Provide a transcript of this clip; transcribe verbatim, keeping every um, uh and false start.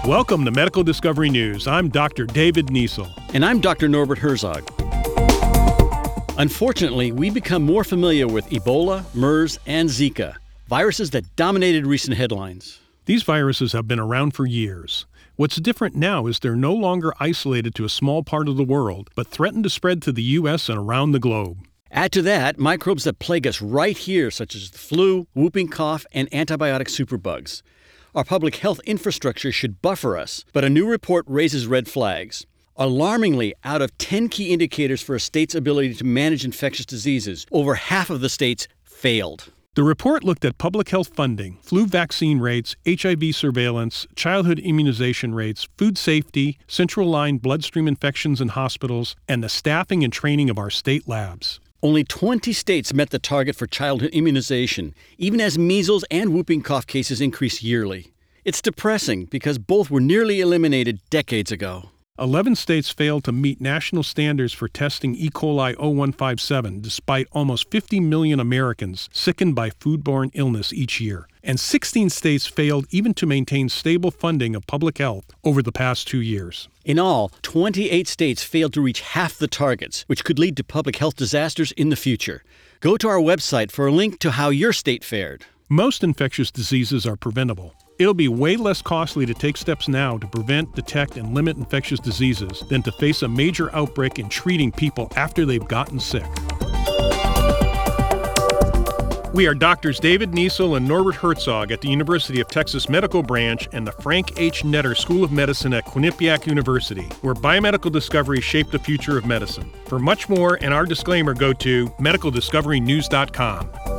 Welcome to Medical Discovery News. I'm Doctor David Niesel. And I'm Doctor Norbert Herzog. Unfortunately, we become more familiar with Ebola, MERS, and Zika, viruses that dominated recent headlines. These viruses have been around for years. What's different now is they're no longer isolated to a small part of the world, but threaten to spread to the U S and around the globe. Add to that microbes that plague us right here, such as the flu, whooping cough, and antibiotic superbugs. Our public health infrastructure should buffer us, but a new report raises red flags. Alarmingly, out of ten key indicators for a state's ability to manage infectious diseases, over half of the states failed. The report looked at public health funding, flu vaccine rates, H I V surveillance, childhood immunization rates, food safety, central line bloodstream infections in hospitals, and the staffing and training of our state labs. Only twenty states met the target for childhood immunization, even as measles and whooping cough cases increase yearly. It's depressing because both were nearly eliminated decades ago. Eleven states failed to meet national standards for testing E. coli oh one five seven, despite almost fifty million Americans sickened by foodborne illness each year. And sixteen states failed even to maintain stable funding of public health over the past two years. In all, twenty-eight states failed to reach half the targets, which could lead to public health disasters in the future. Go to our website for a link to how your state fared. Most infectious diseases are preventable. It'll be way less costly to take steps now to prevent, detect, and limit infectious diseases than to face a major outbreak in treating people after they've gotten sick. We are Doctors David Niesel and Norbert Herzog at the University of Texas Medical Branch and the Frank H. Netter School of Medicine at Quinnipiac University, where biomedical discoveries shape the future of medicine. For much more and our disclaimer, go to medical discovery news dot com.